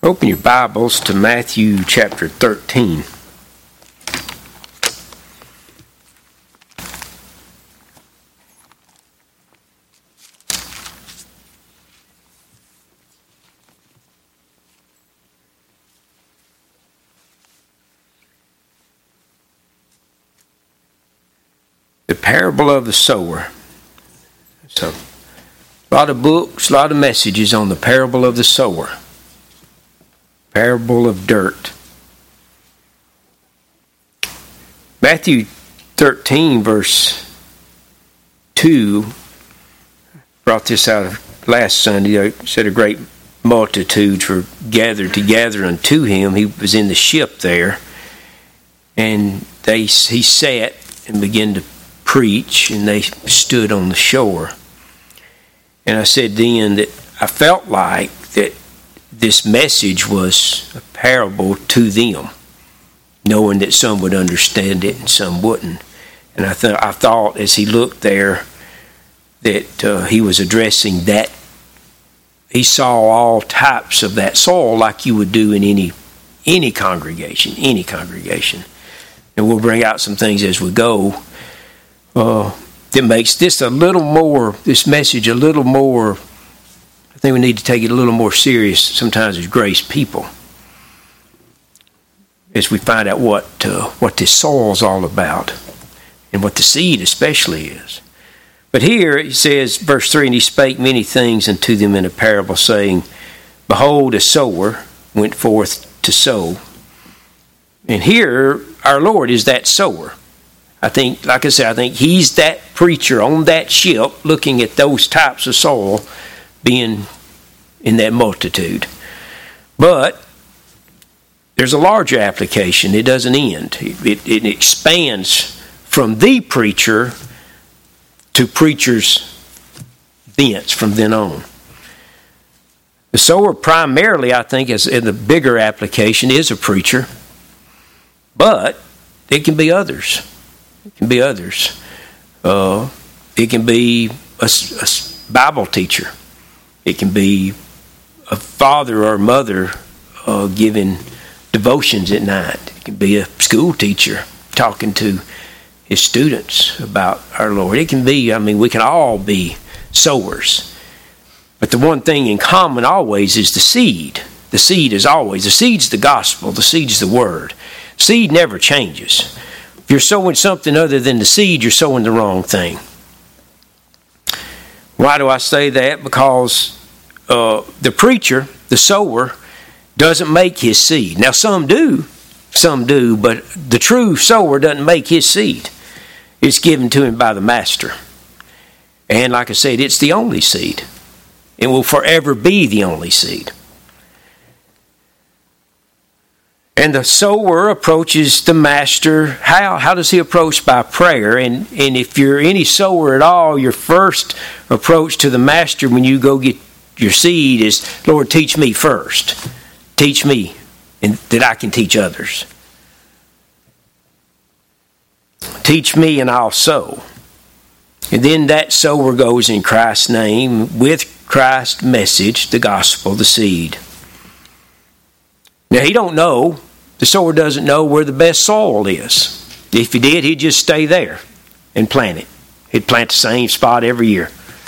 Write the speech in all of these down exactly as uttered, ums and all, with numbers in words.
Open your Bibles to Matthew chapter thirteen. The parable of the sower. So, a lot of books, a lot of messages on the parable of the sower. Parable of dirt. Matthew thirteen, verse two, brought this out of last Sunday. It said a great multitudes were gathered together unto him. He was in the ship there, and they he sat and began to preach, and they stood on the shore. And I said then that I felt like that this message was a parable to them, knowing that some would understand it and some wouldn't. And I, th- I thought as he looked there that uh, he was addressing that. He saw all types of that soil like you would do in any any congregation, any congregation. And we'll bring out some things as we go uh, that makes this a little more, this message a little more. I think we need to take it a little more serious sometimes as grace people, as we find out what uh, what this soil is all about, and what the seed especially is. But here it says, verse three, and he spake many things unto them in a parable, saying, Behold, a sower went forth to sow. And here our Lord is that sower. I think, like I said, I think he's that preacher on that ship looking at those types of soil being in that multitude. But there's a larger application. It doesn't end. It, it expands from the preacher to preachers thence from then on. The sower primarily, I think, is in the bigger application, is a preacher. But it can be others. It can be others. Uh, it can be a, a Bible teacher. It can be a father or mother uh, giving devotions at night. It can be a school teacher talking to his students about our Lord. It can be, I mean, we can all be sowers. But the one thing in common always is the seed. The seed is always, the seed's the gospel, the seed's the word. Seed never changes. If you're sowing something other than the seed, you're sowing the wrong thing. Why do I say that? Because uh, the preacher, the sower, doesn't make his seed. Now some do, some do, but the true sower doesn't make his seed. It's given to him by the master. And like I said, it's the only seed. It will forever be the only seed. And the sower approaches the master. How? How does he approach? By prayer. And, and if you're any sower at all, your first approach to the master when you go get your seed is, Lord, teach me first. Teach me, and that I can teach others. Teach me and I'll sow. And then that sower goes in Christ's name with Christ's message, the gospel, the seed. Now he don't know, the sower doesn't know where the best soil is. If he did, he'd just stay there and plant it. He'd plant the same spot every year.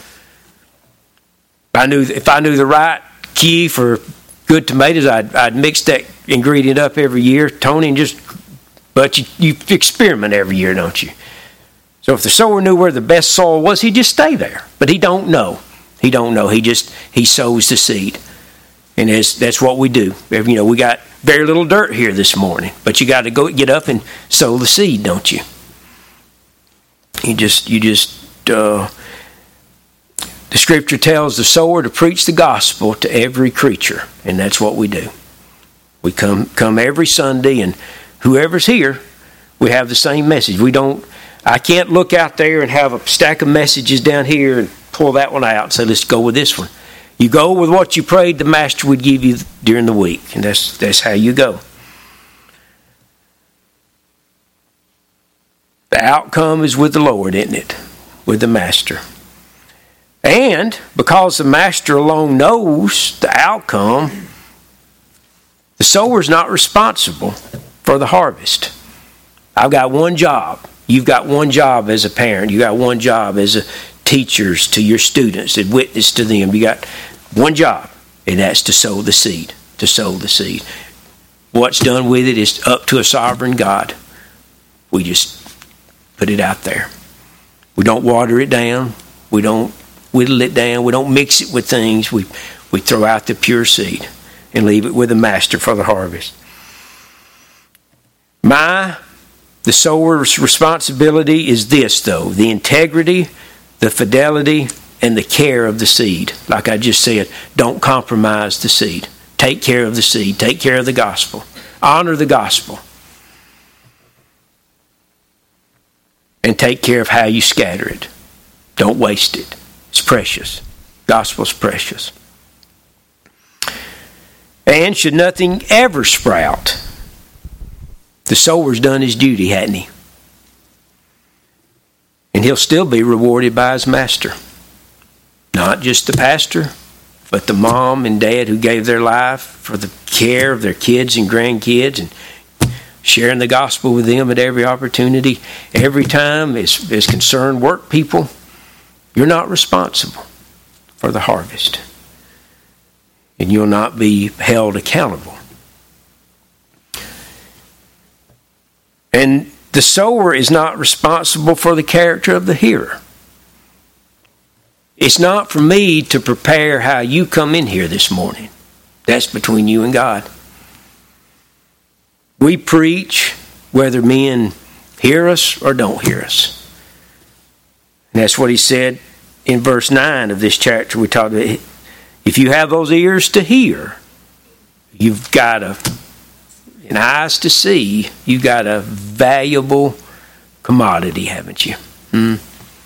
If I knew, if I knew the right key for good tomatoes, I'd, I'd mix that ingredient up every year, Tony, and just, but you, you experiment every year, don't you? So if the sower knew where the best soil was, he'd just stay there. But he don't know. He don't know. He just, he sows the seed. And that's, that's what we do. You know, we got very little dirt here this morning, but you got to go get up and sow the seed, don't you? You just, you just, uh, the scripture tells the sower to preach the gospel to every creature, and that's what we do. We come, come every Sunday, and whoever's here, we have the same message. We don't, I can't look out there and have a stack of messages down here and pull that one out and say, let's go with this one. You go with what you prayed the master would give you during the week. And that's that's how you go. The outcome is with the Lord, isn't it? With the master. And because the master alone knows the outcome, The sower's not responsible for the harvest. I've got one job. You've got one job as a parent. You got one job as a teachers to your students and witness to them. You got one job, and that's to sow the seed. To sow the seed. What's done with it is up to a sovereign God. We just put it out there. We don't water it down. We don't whittle it down. We don't mix it with things. We we throw out the pure seed and leave it with the master for the harvest. My, the sower's responsibility is this, though: the integrity, the fidelity, and the care of the seed. Like I just said, don't compromise the seed. Take care of the seed. Take care of the gospel. Honor the gospel. And take care of how you scatter it. Don't waste it. It's precious. Gospel's precious. And should nothing ever sprout, the sower's done his duty, hadn't he? And he'll still be rewarded by his master. Not just the pastor, but the mom and dad who gave their life for the care of their kids and grandkids and sharing the gospel with them at every opportunity. Every time, as, as concerned work people, you're not responsible for the harvest. And you'll not be held accountable. And the sower is not responsible for the character of the hearer. It's not for me to prepare how you come in here this morning. That's between you and God. We preach whether men hear us or don't hear us. And that's what he said in verse nine of this chapter we talked about. If you have those ears to hear, you've got a, and eyes to see, you've got a valuable commodity, haven't you? Hmm?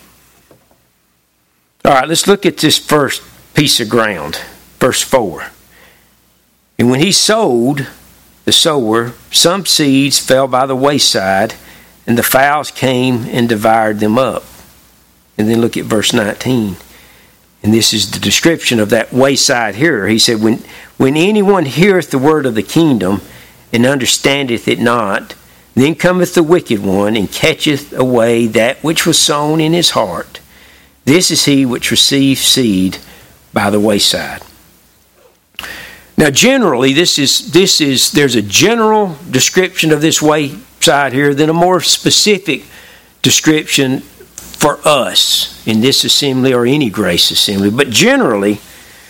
All right, let's look at this first piece of ground, verse four. And when he sowed, the sower, some seeds fell by the wayside, and the fowls came and devoured them up. And then look at verse nineteen. And this is the description of that wayside hearer. He said, when, when anyone heareth the word of the kingdom, and understandeth it not, then cometh the wicked one, and catcheth away that which was sown in his heart. This is he which received seed by the wayside. Now, generally, this is this is there's a general description of this wayside here, then a more specific description for us in this assembly or any grace assembly. But generally,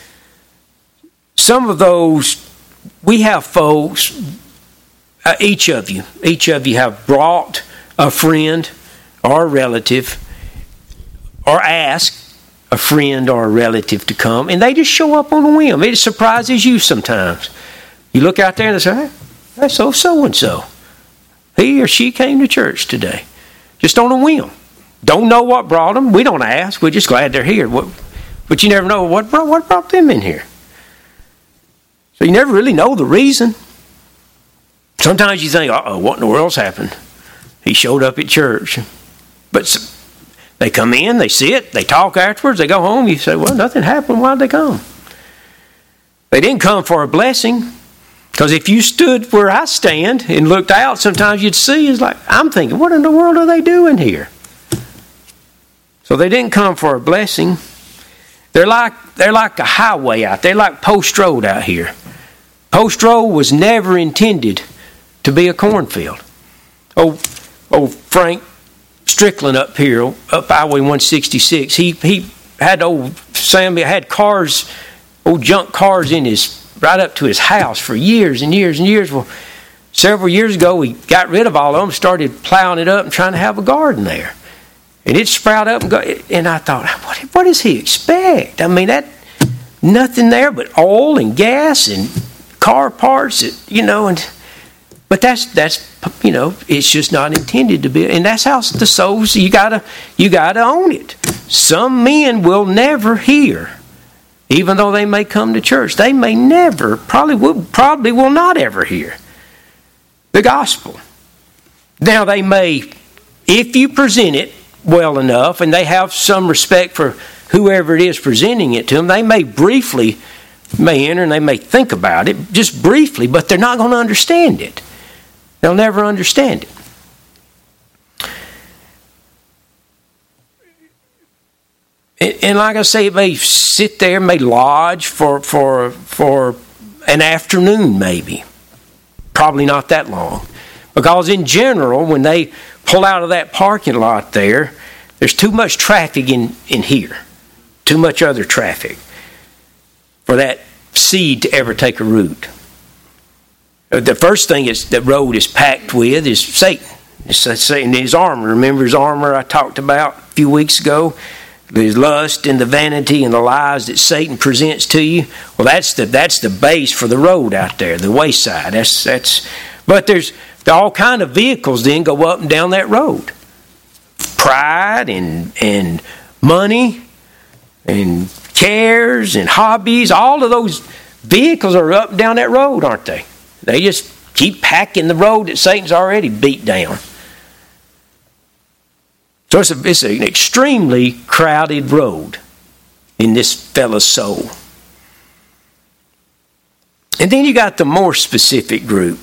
some of those, we have folks, uh, each of you, each of you have brought a friend or a relative, or ask a friend or a relative to come, and they just show up on a whim. It surprises you sometimes. You look out there and they say, hey, that's so so-and-so. He or she came to church today. Just on a whim. Don't know what brought them. We don't ask. We're just glad they're here. But you never know what brought, what brought them in here. So you never really know the reason. Sometimes you think, uh-oh, what in the world's happened? He showed up at church. But they come in, they sit, they talk afterwards, they go home. You say, well, nothing happened. Why'd they come? They didn't come for a blessing. Because if you stood where I stand and looked out, sometimes you'd see, it's like, I'm thinking, what in the world are they doing here? So they didn't come for a blessing. They're like they're like a highway out there. They're like Post Road out here. Post Road was never intended to be a cornfield. Oh, oh, Frank Strickland up here, up Highway one sixty-six, he he had old Sammy had cars, old junk cars in his right up to his house for years and years and years. Well, several years ago, we got rid of all of them, started plowing it up and trying to have a garden there. And it sprout up and go. And I thought, what, what does he expect? I mean, that nothing there but oil and gas and car parts, you know. And but that's that's you know, it's just not intended to be. And that's how the souls. You gotta you gotta own it. Some men will never hear, even though they may come to church. They may never, probably will, probably will not ever hear the gospel. Now they may, if you present it well enough, and they have some respect for whoever it is presenting it to them, they may briefly may enter and they may think about it just briefly, but they're not going to understand it. They'll never understand it. And, and like I say, it may sit there, may lodge for, for, for an afternoon maybe. Probably not that long. Because in general, when they pull out of that parking lot there, there's too much traffic in, in here. Too much other traffic for that seed to ever take a root. The first thing is the road is packed with is Satan. It's Satan, his armor. Remember his armor I talked about a few weeks ago? The lust and the vanity and the lies that Satan presents to you. Well, that's the that's the base for the road out there, the wayside. That's that's. But there's all kind of vehicles then go up and down that road. Pride and and money and cares and hobbies. All of those vehicles are up and down that road, aren't they? They just keep packing the road that Satan's already beat down. So it's, a, it's an extremely crowded road in this fellow's soul. And then you got the more specific group.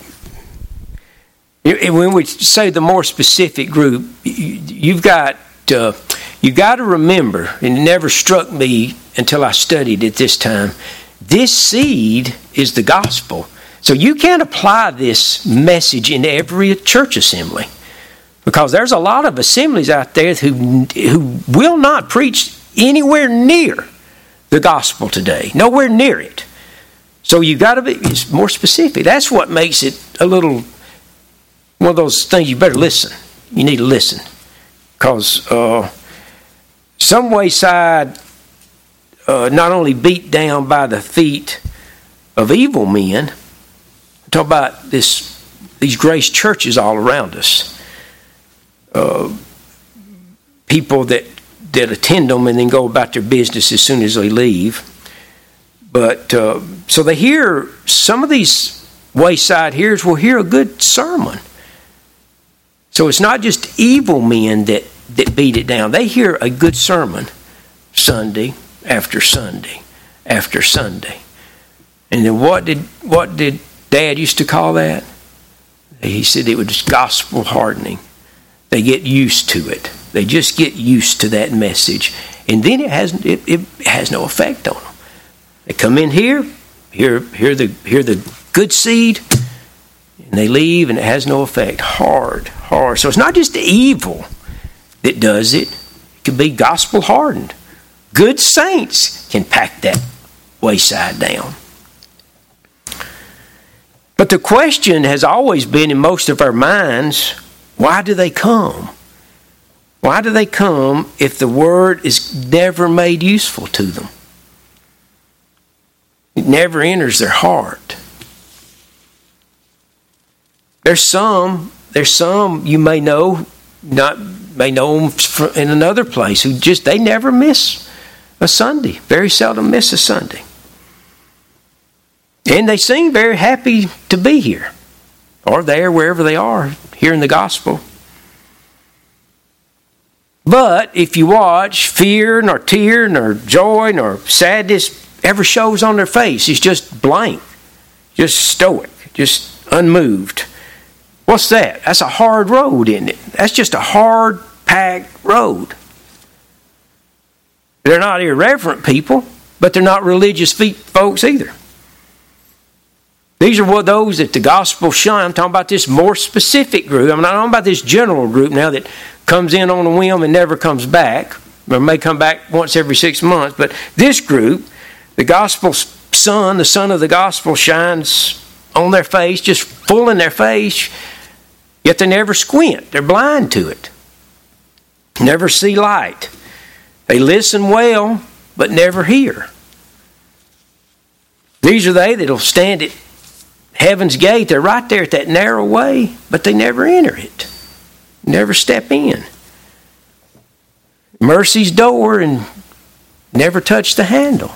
When we say the more specific group, you've got uh, you've got to remember, and it never struck me until I studied it this time, this seed is the gospel. So you can't apply this message in every church assembly. Because there's a lot of assemblies out there who who will not preach anywhere near the gospel today. Nowhere near it. So you've got to be more specific. That's what makes it a little, one of those things you better listen. You need to listen. Because uh, some wayside uh, not only beat down by the feet of evil men, I'm talking about this, these grace churches all around us. Uh, people that, that attend them and then go about their business as soon as they leave. But uh, so they hear, some of these wayside hearers will hear a good sermon. So it's not just evil men that, that beat it down. They hear a good sermon Sunday after Sunday after Sunday. And then what did what did Dad used to call that? He said it was gospel hardening. They get used to it. They just get used to that message. And then it has it, it has no effect on them. They come in here, hear, hear, the, hear the good seed, and they leave, and it has no effect. Hard, hard. So it's not just the evil that does it. It can be gospel hardened. Good saints can pack that wayside down. But the question has always been in most of our minds, why do they come? Why do they come if the word is never made useful to them? It never enters their heart. There's some, there's some you may know, not may know them in another place who just, they never miss a Sunday. Very seldom miss a Sunday. And they seem very happy to be here. Or there, wherever they are, hearing the gospel. But if you watch, fear, nor tear, nor joy, nor sadness ever shows on their face. It's just blank. Just stoic. Just unmoved. What's that? That's a hard road, isn't it? That's just a hard, packed road. They're not irreverent people, but they're not religious folks either. These are what those that the gospel shine. I'm talking about this more specific group. I'm not talking about this general group now that comes in on a whim and never comes back. Or may come back once every six months. But this group, the gospel sun, the sun of the gospel shines on their face, just full in their face. Yet they never squint. They're blind to it. Never see light. They listen well, but never hear. These are they that'll stand at heaven's gate. They're right there at that narrow way, but they never enter it. Never step in. Mercy's door and never touch the handle.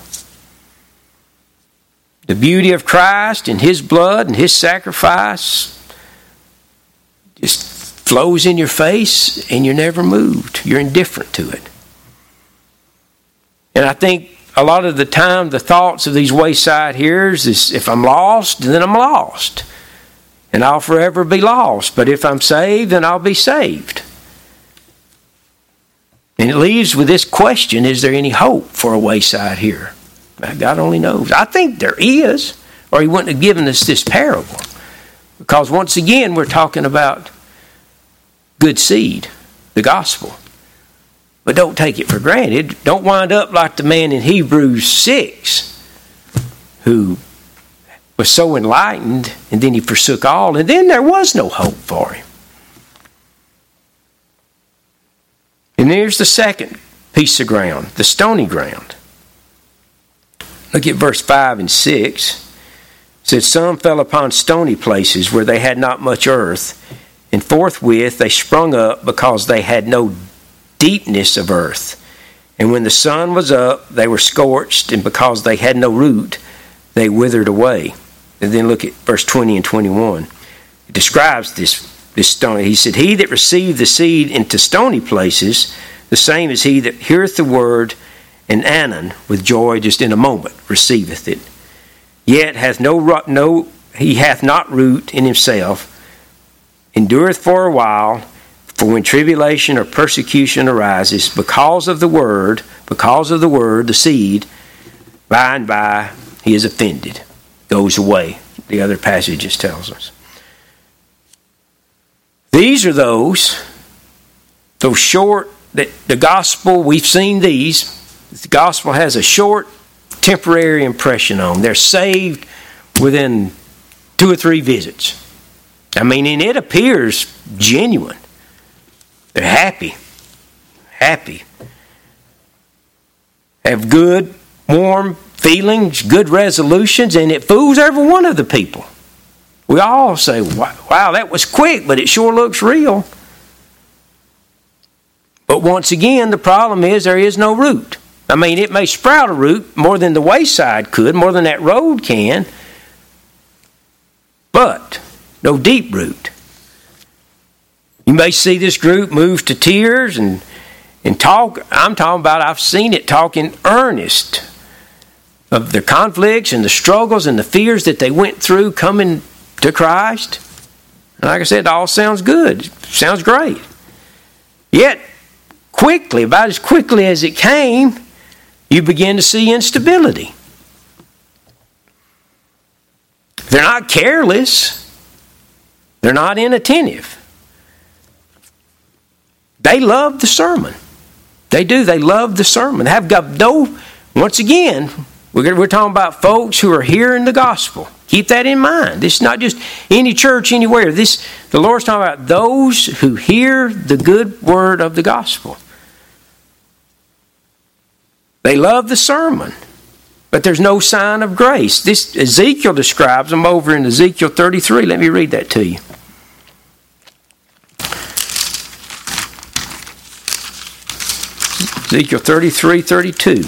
The beauty of Christ and His blood and His sacrifice just flows in your face and you're never moved. You're indifferent to it. And I think a lot of the time the thoughts of these wayside hearers is, if I'm lost, then I'm lost. And I'll forever be lost. But if I'm saved, then I'll be saved. And it leaves with this question, is there any hope for a wayside hearer? God only knows. I think there is, or he wouldn't have given us this parable. Because once again, we're talking about good seed, the gospel. But don't take it for granted. Don't wind up like the man in Hebrews six who was so enlightened and then he forsook all, and then there was no hope for him. And there's the second piece of ground, the stony ground. Look at verse five and six. It says, some fell upon stony places where they had not much earth, and forthwith they sprung up because they had no deepness of earth. And when the sun was up, they were scorched, and because they had no root, they withered away. And then look at verse twenty and twenty-one. It describes this, this stony. He said, he that received the seed into stony places, the same as he that heareth the word, and anon, with joy just in a moment, receiveth it. Yet hath no, no he hath not root in himself, endureth for a while. For when tribulation or persecution arises because of the word, because of the word, the seed, by and by he is offended, goes away. The other passages tells us. These are those, those short, that the gospel, we've seen these. The gospel has a short, temporary impression on them. They're saved within two or three visits. I mean, and it appears genuine. They're happy. Happy. Have good, warm feelings, good resolutions, and it fools every one of the people. We all say, wow, that was quick, but it sure looks real. But once again, the problem is there is no root. I mean, it may sprout a root more than the wayside could, more than that road can, but no deep root. You may see this group move to tears and, and talk. I'm talking about, I've seen it talk in earnest of the conflicts and the struggles and the fears that they went through coming to Christ. And like I said, it all sounds good. Sounds great. Yet, quickly, about as quickly as it came, you begin to see instability. They're not careless. They're not inattentive. They love the sermon. They do. They love the sermon. They have got no, once again, we're, we're talking about folks who are hearing the gospel. Keep that in mind. This is not just any church anywhere. This, the Lord's talking about those who hear the good word of the gospel. They love the sermon, but there's no sign of grace. This Ezekiel describes them over in Ezekiel thirty-three. Let me read that to you. Ezekiel thirty-three, thirty-two.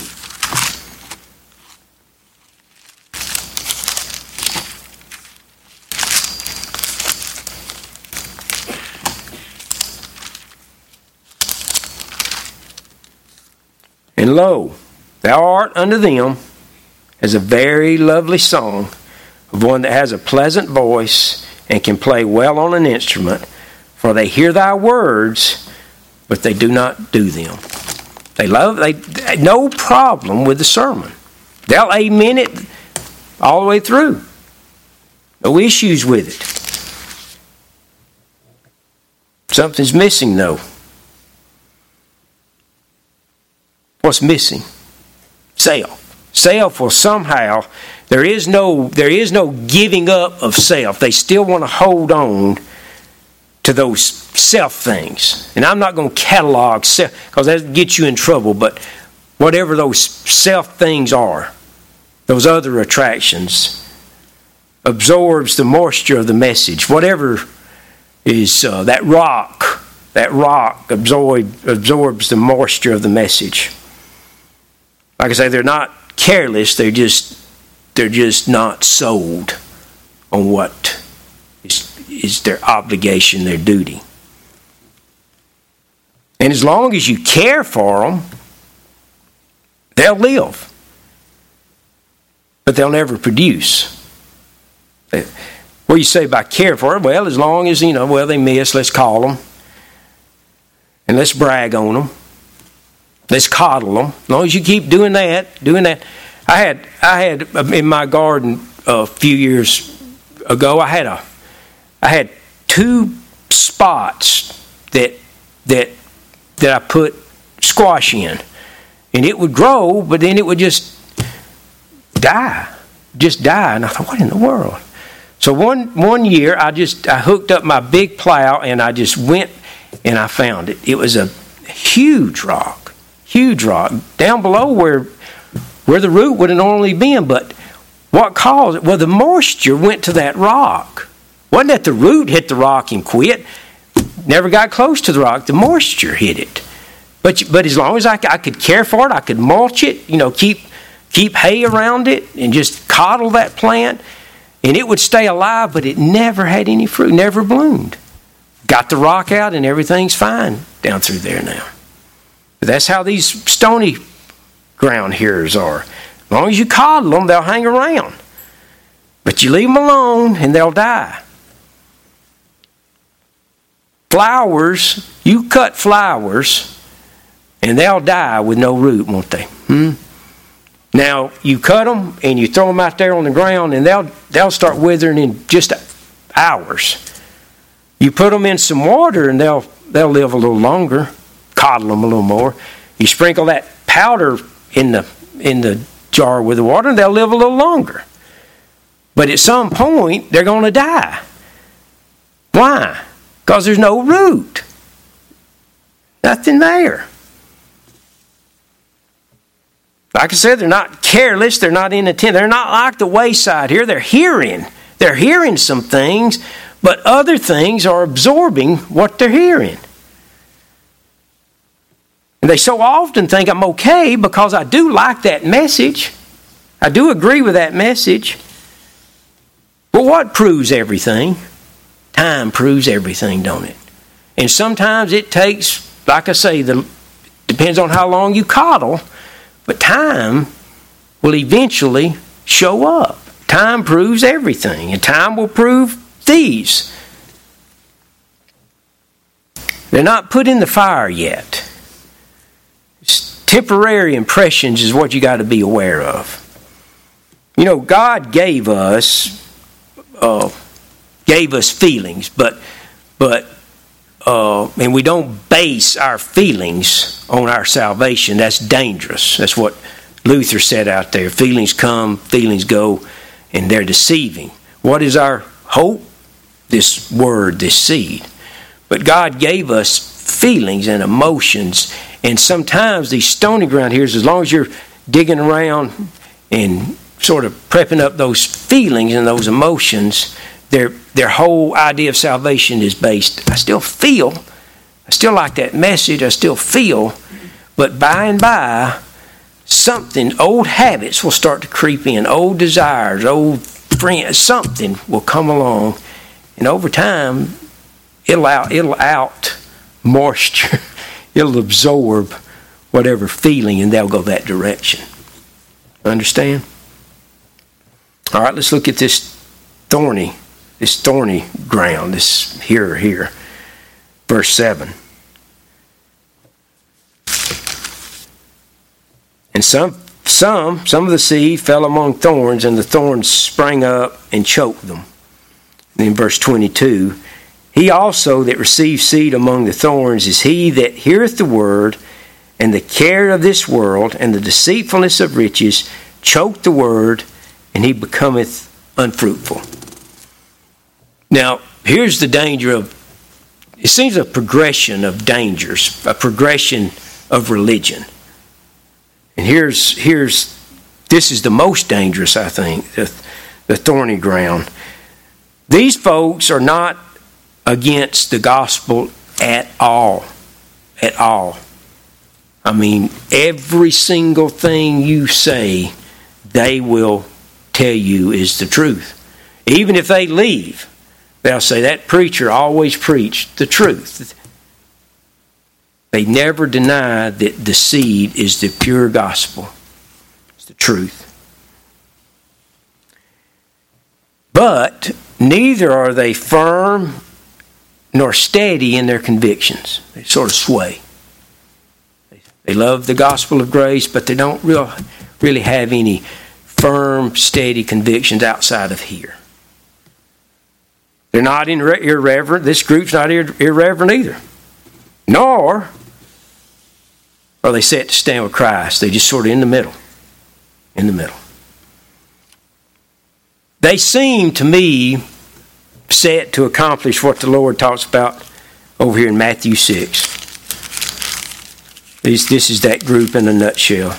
And lo, thou art unto them as a very lovely song of one that has a pleasant voice and can play well on an instrument, for they hear thy words, but they do not do them. They love, they, they no problem with the sermon. They'll amen it all the way through. No issues with it. Something's missing though. What's missing? Self. Self will somehow, there is no there is no giving up of self. They still want to hold on to those self things. And I'm not going to catalog self, because that gets you in trouble, but whatever those self things are, those other attractions, absorbs the moisture of the message. Whatever is uh, that rock, that rock absorb, absorbs the moisture of the message. Like I say, they're not careless, they're just they're just not sold on what is, is their obligation, their duty. And as long as you care for them, they'll live. but they'll never produce. What do you say by care for it? Well, as long as, you know, well, they miss, let's call them. And let's brag on them. Let's coddle them. As long as you keep doing that, doing that. I had, I had in my garden a few years ago, I had a, I had two spots that, that, that I put squash in. And it would grow, but then it would just die. Just die. And I thought, what in the world? So one one year, I just I hooked up my big plow and I just went and I found it. It was a huge rock, huge rock down below where where the root would have normally been. But what caused it? Well, the moisture went to that rock. Wasn't that the root hit the rock and quit? Never got close to the rock. The moisture hit it. But but as long as I, I could care for it, I could mulch it. You know, keep keep hay around it and just coddle that plant. And it would stay alive, but it never had any fruit, never bloomed. Got the rock out and everything's fine down through there now. But that's how these stony ground hearers are. As long as you coddle them, they'll hang around. But you leave them alone and they'll die. Flowers, you cut flowers and they'll die with no root, won't they? Hmm? Now, you cut them and you throw them out there on the ground and they'll they'll start withering in just hours. You put them in some water and they'll they'll live a little longer, coddle them a little more. You sprinkle that powder in the in the jar with the water and they'll live a little longer. But at some point, they're going to die. Why? Because there's no root. Nothing there. Like I said, they're not careless. They're not inattentive. They're not like the wayside here. They're hearing. They're hearing some things, but other things are absorbing what they're hearing. And they so often think I'm okay because I do like that message. I do agree with that message. But what proves everything? Time proves everything, don't it? And sometimes it takes, like I say, the depends on how long you coddle. But time will eventually show up. Time proves everything, and time will prove thieves. They're not put in the fire yet. It's temporary impressions is what you got to be aware of. You know, God gave us uh, gave us feelings, but but uh, and we don't base our feelings on our salvation. That's dangerous. That's what Luther said out there. Feelings come, feelings go, and they're deceiving. What is our hope? This word, this seed. But God gave us feelings and emotions, and sometimes these stony ground here, as long as you're digging around and sort of prepping up those feelings and those emotions, their their whole idea of salvation is based, I still feel, I still like that message, I still feel, but by and by, something, old habits will start to creep in, old desires, old friends, something will come along, and over time, it'll out, it'll out moisture, it'll absorb whatever feeling, and they'll go that direction. Understand? All right, let's look at this thorny, this thorny ground, this here, here. Verse seven. And some, some, some of the seed fell among thorns, and the thorns sprang up and choked them. And in verse twenty-two, he also that receives seed among the thorns is he that heareth the word, and the care of this world and the deceitfulness of riches choke the word, and he becometh unfruitful. Now, here's the danger of, it seems a progression of dangers, a progression of religion. And here's, here's this is the most dangerous, I think, the, the thorny ground. These folks are not against the gospel at all. At all. I mean, every single thing you say, they will tell you is the truth. Even if they leave, they'll say that preacher always preached the truth. They never deny that the seed is the pure gospel. It's the truth. But neither are they firm nor steady in their convictions. They sort of sway. They love the gospel of grace, but they don't real, really have any firm, steady convictions outside of here. They're not irreverent. This group's not irreverent either. Nor are they set to stand with Christ. They're just sort of in the middle. In the middle. They seem to me set to accomplish what the Lord talks about over here in Matthew six. This, this is that group in a nutshell.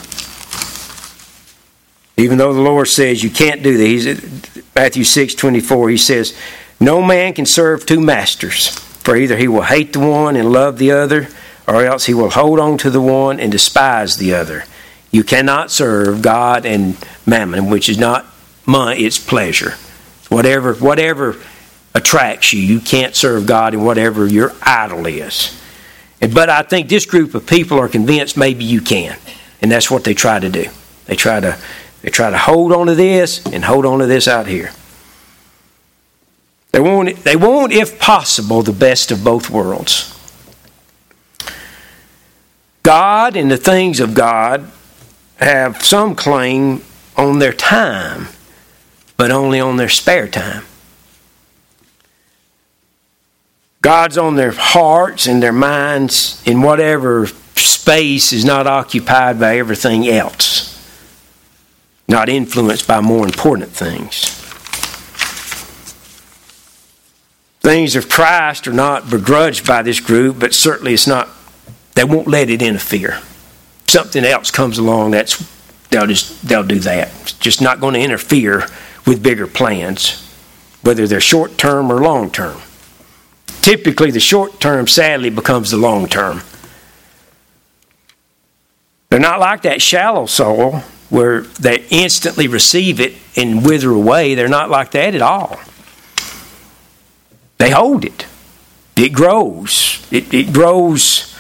Even though the Lord says you can't do that. He's at Matthew six twenty-four, he says, no man can serve two masters, for either he will hate the one and love the other, or else he will hold on to the one and despise the other. You cannot serve God and mammon, which is not money, it's pleasure. Whatever, whatever attracts you, you can't serve God in whatever your idol is. And, but I think this group of people are convinced maybe you can. And that's what they try to do. They try to they try to hold on to this and hold on to this out here. They want, they want, if possible, the best of both worlds. God and the things of God have some claim on their time, but only on their spare time. God's on their hearts and their minds in whatever space is not occupied by everything else, not influenced by more important things. Things of Christ are not begrudged by this group, but certainly it's not, they won't let it interfere. Something else comes along, that's they'll just they'll do that. It's just not going to interfere with bigger plans, whether they're short term or long term. Typically the short term sadly becomes the long term. They're not like that shallow soul where they instantly receive it and wither away. They're not like that at all. They hold it. It grows. It, it grows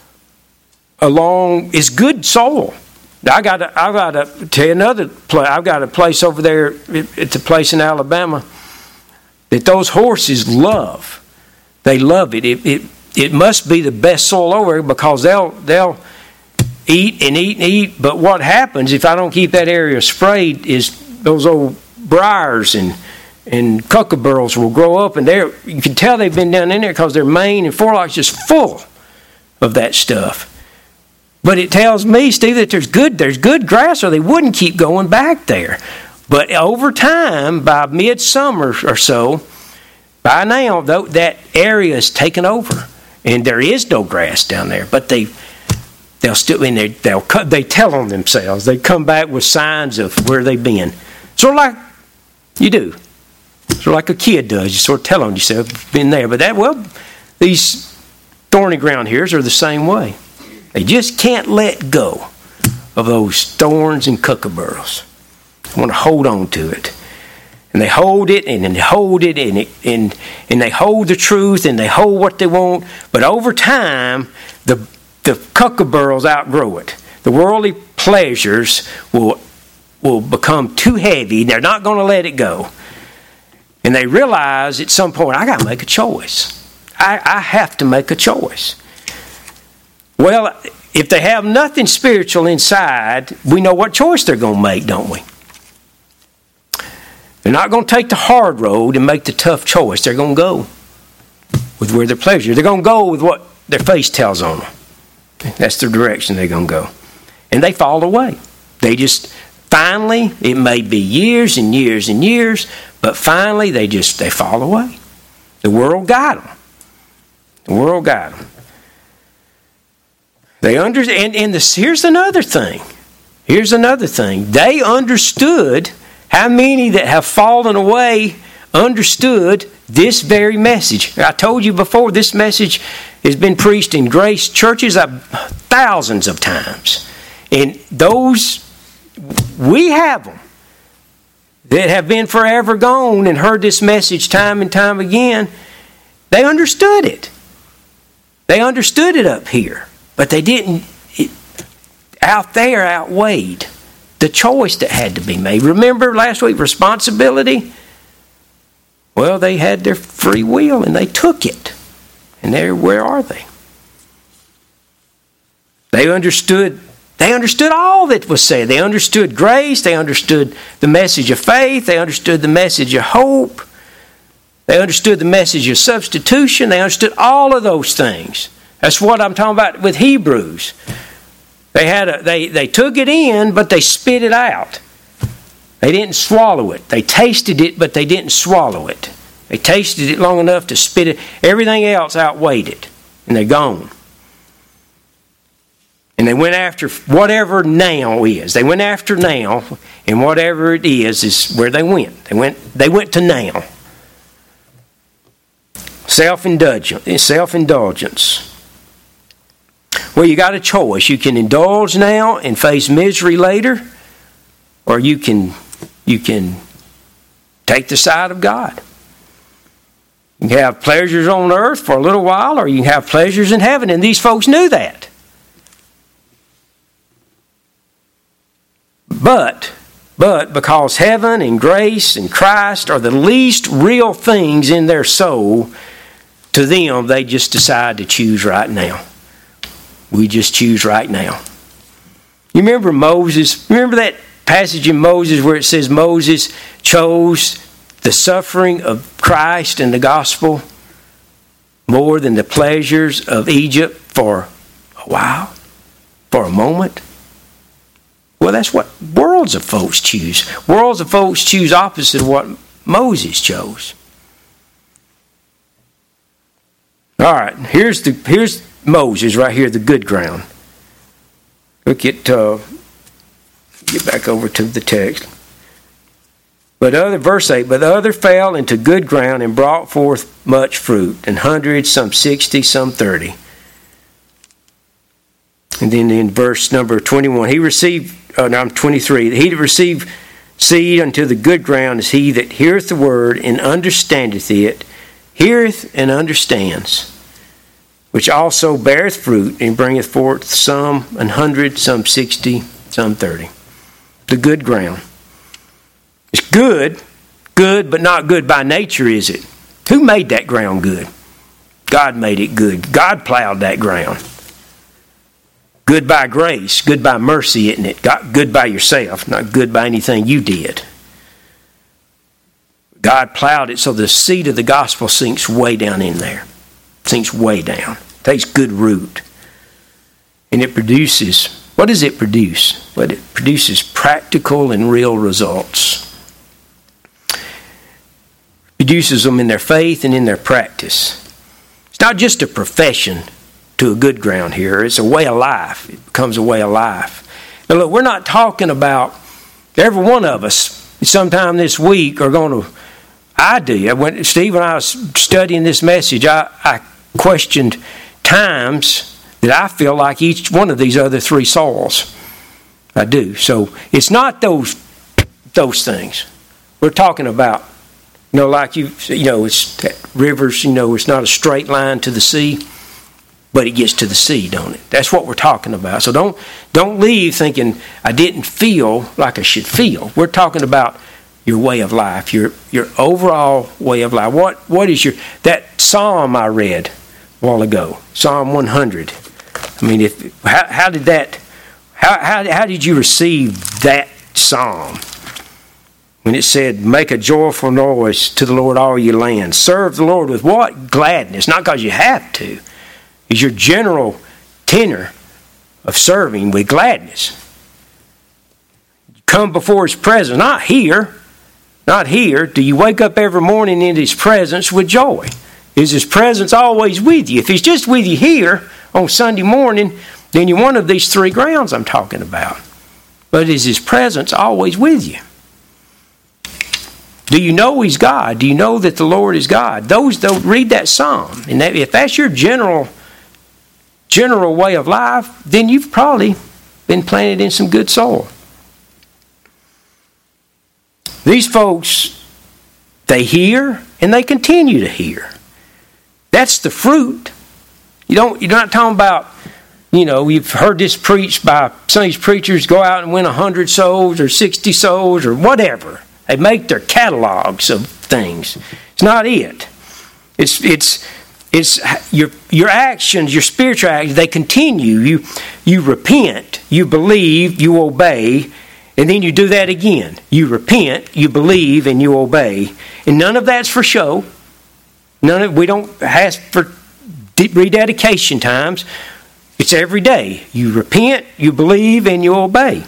along. It's good soil. I got to, I got to tell you another place. I've got a place over there at the place in Alabama that those horses love. They love it. It, it. it must be the best soil over there because they'll they'll eat and eat and eat. But what happens if I don't keep that area sprayed is those old briars and and kookaburras will grow up, and they're you can tell they've been down in there because their mane and forelock's just full of that stuff. But it tells me, Steve, that there's good there's good grass, or they wouldn't keep going back there. But over time, by midsummer or so, by now that area is taken over, and there is no grass down there. But they they'll still in there. They'll they tell on themselves. They come back with signs of where they've been. Sort of like you do. Sort of like a kid does. You sort of tell on yourself, you've been there. But that, well, these thorny ground here's are the same way. They just can't let go of those thorns and kookaburras. They want to hold on to it. And they hold it, and then they hold it, and, it, and, and they hold the truth, and they hold what they want. But over time, the, the kookaburras outgrow it. The worldly pleasures will, will become too heavy. They're not going to let it go. And they realize at some point, I got to make a choice. I, I have to make a choice. Well, if they have nothing spiritual inside, we know what choice they're going to make, don't we? They're not going to take the hard road and make the tough choice. They're going to go with where their pleasure. They're going to go with what their face tells on them. That's the direction they're going to go. And they fall away. They just, finally, it may be years and years and years, but finally they just, they fall away. The world got them. The world got them. They under, and, and this, here's another thing. Here's another thing. They understood, how many that have fallen away understood this very message. I told you before, this message has been preached in Grace churches thousands of times. And those, we have them, that have been forever gone and heard this message time and time again. They understood it. They understood it up here. But they didn't, it, out there outweighed the choice that had to be made. Remember last week, responsibility? Well, they had their free will and they took it. And there, where are they? They understood, they understood all that was said. They understood grace. They understood the message of faith. They understood the message of hope. They understood the message of substitution. They understood all of those things. That's what I'm talking about with Hebrews. They had a, they, they took it in, but they spit it out. They didn't swallow it. They tasted it, but they didn't swallow it. They tasted it long enough to spit it. Everything else outweighed it. And they're gone. And they went after whatever now is. They went after now, and whatever it is is where they went. They went, they went to now. Self-indulgence. Self-indulgence. Well, you got a choice. You can indulge now and face misery later, or you can you can take the side of God. You can have pleasures on earth for a little while, or you can have pleasures in heaven, and these folks knew that. But, but because heaven and grace and Christ are the least real things in their soul, to them, they just decide to choose right now. We just choose right now. You remember Moses? Remember that passage in Moses where it says Moses chose the suffering of Christ and the gospel more than the pleasures of Egypt for a while, for a moment? Well, that's what worlds of folks choose. Worlds of folks choose opposite of what Moses chose. All right, here's the here's Moses right here, the good ground. Look at, uh, get back over to the text. But other, verse eight, but the other fell into good ground and brought forth much fruit, and hundreds, some sixty, some thirty. And then in verse number twenty-one, he received, uh, no, I'm twenty-three, he that received seed unto the good ground is he that heareth the word and understandeth it, heareth and understands, which also beareth fruit and bringeth forth some an hundred, some sixty, some thirty. The good ground. It's good, good, but not good by nature, is it? Who made that ground good? God made it good. God plowed that ground. Good by grace, good by mercy, isn't it? God, good by yourself, not good by anything you did. God plowed it so the seed of the gospel sinks way down in there. Sinks way down. Takes good root. And it produces, what does it produce? Well, it produces practical and real results. Produces them in their faith and in their practice. It's not just a profession to a good ground here. It's a way of life. It becomes a way of life. Now look, we're not talking about every one of us sometime this week are going to, I do. When Steve and I was studying this message, I, I questioned times that I feel like each one of these other three soils. I do. So it's not those those things. We're talking about, you know, like you, you know, it's rivers, you know, it's not a straight line to the sea, but it gets to the sea, don't it? That's what we're talking about. So don't don't leave thinking I didn't feel like I should feel. We're talking about your way of life, your your overall way of life. What what is your that psalm I read a while ago, Psalm one hundred? I mean, if how, how did that? How, how how did you receive that psalm? When it said, "Make a joyful noise to the Lord, all ye lands. Serve the Lord with what? Gladness." Not because you have to. It's your general tenor of serving with gladness. Come before His presence, not here. Not here. Do you wake up every morning in His presence with joy? Is His presence always with you? If He's just with you here on Sunday morning, then you're one of these three grounds I'm talking about. But is His presence always with you? Do you know He's God? Do you know that the Lord is God? Those don't read that psalm. And that, if that's your general, general way of life, then you've probably been planted in some good soil. These folks, they hear and they continue to hear. That's the fruit. You don't, you're not talking about, you know, you've heard this preached by some of these preachers, go out and win a hundred souls or sixty souls or whatever. They make their catalogs of things. It's not it. It's it's it's your your actions, your spiritual actions, they continue. You you repent, you believe, you obey, and then you do that again. You repent, you believe, and you obey. And none of that's for show. None of we don't ask for rededication times. It's every day. You repent, you believe, and you obey.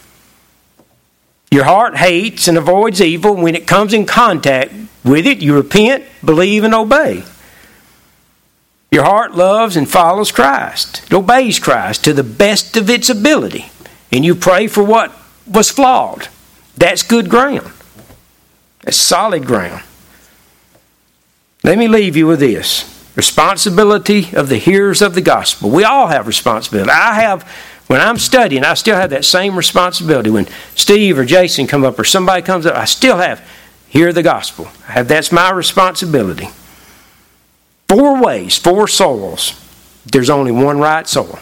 Your heart hates and avoids evil. When it comes in contact with it, you repent, believe, and obey. Your heart loves and follows Christ. It obeys Christ to the best of its ability. And you pray for what was flawed. That's good ground. That's solid ground. Let me leave you with this. Responsibility of the hearers of the gospel. We all have responsibility. I have, when I'm studying, I still have that same responsibility. When Steve or Jason come up or somebody comes up, I still have, hear the gospel. I have, that's my responsibility. Four ways, four soils. There's only one right soil.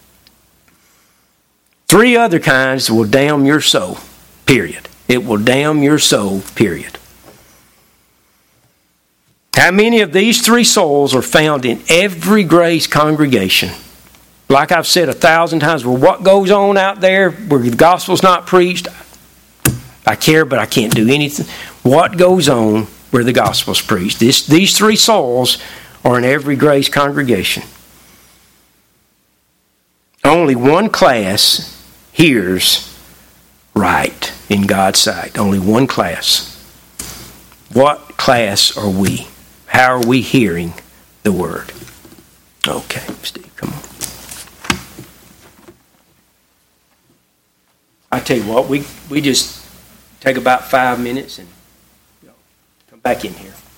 Three other kinds will damn your soul, period. It will damn your soul, period. How many of these three souls are found in every Grace congregation? Like I've said a thousand times, well, what goes on out there where the gospel's not preached? I care, but I can't do anything. What goes on where the gospel's preached? This, these three souls are in every Grace congregation. Only one class hears right in God's sight. Only one class. What class are we? How are we hearing the word? Okay, Steve, come on. I tell you what, we, we just take about five minutes and you know, come back in here.